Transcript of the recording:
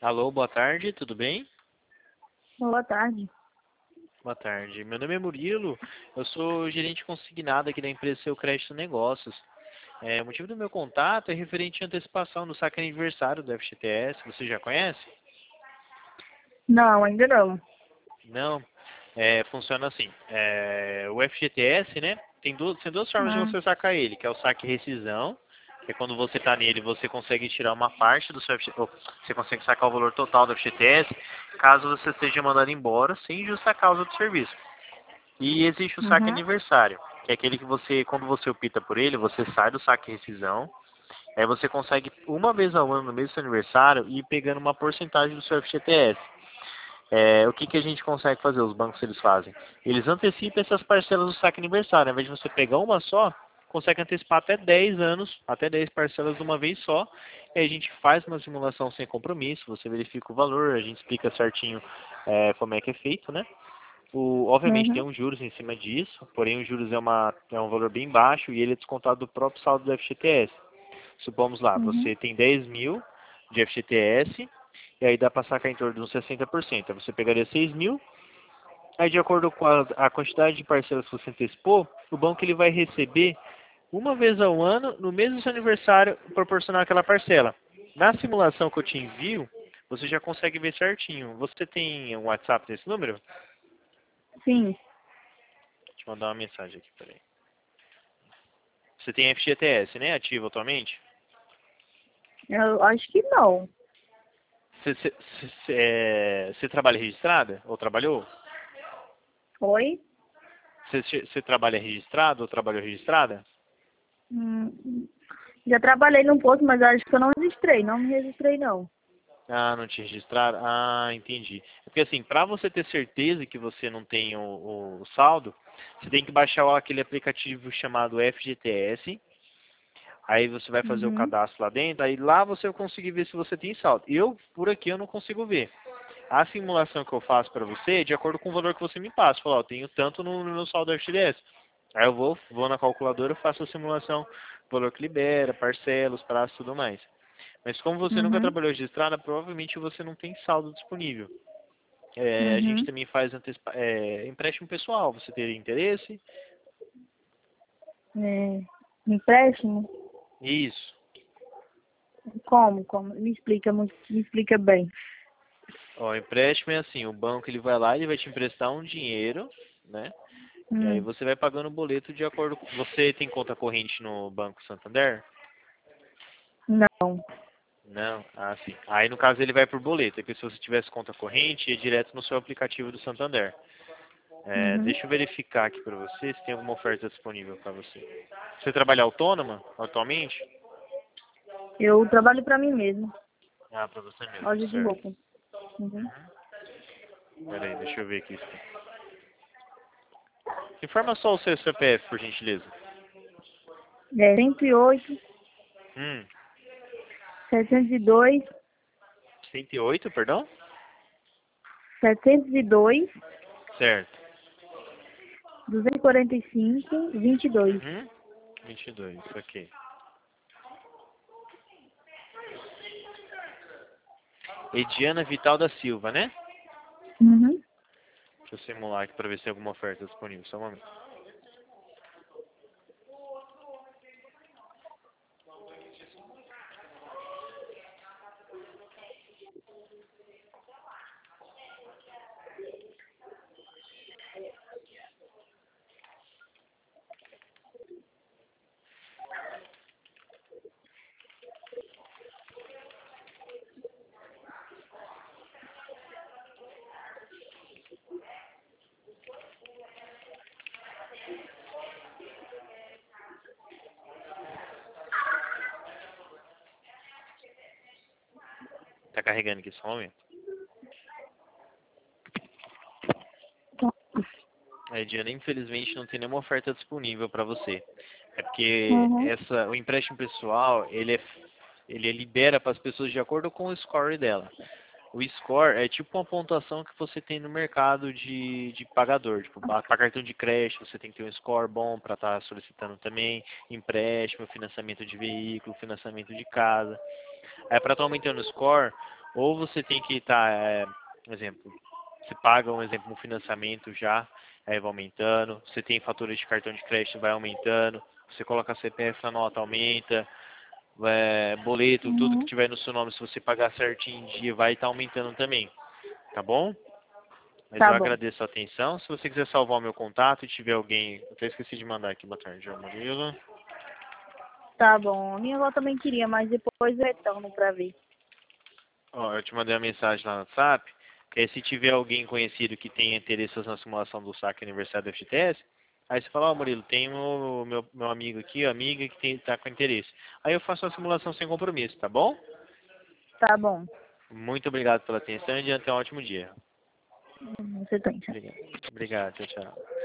Alô, boa tarde, tudo bem? Boa tarde. Boa tarde. Meu nome é Murilo, eu sou gerente consignado aqui da empresa Seu Crédito Negócios. O motivo do meu contato é referente à antecipação do saque aniversário do FGTS. Você já conhece? Não, ainda não. Não? Funciona assim. O FGTS, né, tem duas formas de Ah, você sacar ele, que é o saque rescisão, que é quando você está nele, você consegue tirar uma parte do seu FGTS, você consegue sacar o valor total do FGTS, caso você seja mandado embora sem justa causa do serviço. E existe o saque uhum, aniversário, que é aquele que você, quando você opta por ele, você sai do saque rescisão, aí você consegue uma vez ao ano, no mês do seu aniversário, ir pegando uma porcentagem do seu FGTS. O que que a gente consegue fazer, os bancos eles fazem? Eles antecipam essas parcelas do saque aniversário, ao invés de você pegar uma só, consegue antecipar até 10 anos, até 10 parcelas de uma vez só, e aí a gente faz uma simulação sem compromisso, você verifica o valor, a gente explica certinho como é que é feito, né? Obviamente tem uhum, uns juros em cima disso, porém os juros é um valor bem baixo e ele é descontado do próprio saldo do FGTS. Supomos lá, uhum, você tem 10 mil de FGTS, e aí dá para sacar em torno de uns 60%. Aí você pegaria 6 mil, aí de acordo com a quantidade de parcelas que você antecipou, o banco ele vai receber uma vez ao ano, no mês do seu aniversário, proporcionar aquela parcela. Na simulação que eu te envio, você já consegue ver certinho. Você tem um WhatsApp desse número? sim. Deixa eu mandar uma mensagem aqui, peraí. Você tem FGTS, né, ativo atualmente? Eu acho que não. Você trabalha registrada? Ou trabalhou? Foi? Você trabalha registrado ou trabalhou registrada? Hum, já trabalhei num posto, mas acho que eu não registrei. Não me registrei, não. Ah, não te registraram? Ah, entendi. É porque assim, para você ter certeza que você não tem o saldo, você tem que baixar aquele aplicativo chamado FGTS. Aí você vai fazer o Uhum, cadastro lá dentro, aí lá você vai conseguir ver se você tem saldo. Por aqui, eu não consigo ver. A simulação que eu faço para você é de acordo com o valor que você me passa. Fala, ó, eu tenho tanto no meu saldo FGTS. Aí eu vou na calculadora, faço a simulação, valor que libera, parcelas, prazo e tudo mais. Mas como você nunca uhum, trabalhou registrada, provavelmente você não tem saldo disponível. A gente uhum. também faz empréstimo pessoal. Você teria interesse? É, empréstimo? Isso. Como? Como? Me explica bem. Ó, empréstimo é assim, o banco ele vai lá, ele vai te emprestar um dinheiro, né? E aí Hum, você vai pagando o boleto de acordo com... Você tem conta corrente no Banco Santander? não. Não? Ah, sim. Aí no caso ele vai por boleto, porque se você tivesse conta corrente, ia direto no seu aplicativo do Santander. Uhum. Deixa eu verificar aqui para você se tem alguma oferta disponível para você. Você trabalha autônoma atualmente? Eu trabalho pra mim mesmo. Ah, para você mesmo, Loja de certo. roupa. Uhum. Pera aí, deixa eu ver aqui. Informa só o seu CPF, por gentileza. É 108, Hum, 702, 108, perdão? 702, Certo. 245, 22. Uhum. 22, ok. Ediana Vital da Silva, né? Uhum. Deixa eu simular aqui para ver se tem alguma oferta disponível. Só um momento. Tá carregando aqui só um momento. A Ediana, infelizmente, não tem nenhuma oferta disponível para você. É porque Uhum. o empréstimo pessoal, ele libera para as pessoas de acordo com o score dela. O score é tipo uma pontuação que você tem no mercado de pagador. Tipo, para cartão de crédito, você tem que ter um score bom para estar solicitando também empréstimo, financiamento de veículo, financiamento de casa. Aí para estar aumentando o score, ou você tem que estar, por exemplo, você paga, um exemplo, um financiamento já, aí vai aumentando, você tem fatura de cartão de crédito, vai aumentando, você coloca CPF na nota, aumenta, boleto, tudo que Uhum. tiver no seu nome, se você pagar certinho em dia, vai estar aumentando também, tá bom? Mas Tá eu bom. agradeço a atenção. Se você quiser salvar o meu contato e tiver alguém, eu até esqueci de mandar aqui, boa tarde, João Murilo. Tá bom. Minha avó também queria, mas depois eu retorno pra ver. Ó, eu te mandei uma mensagem lá no WhatsApp, que aí se tiver alguém conhecido que tenha interesse na simulação do saque aniversário do FGTS, aí você fala, ó Murilo, tem o meu amigo aqui, amiga que tá com interesse. Aí eu faço a simulação sem compromisso, tá bom? Tá bom. Muito obrigado pela atenção e até um ótimo dia. Você tem. Obrigado. Obrigado, tchau, tchau.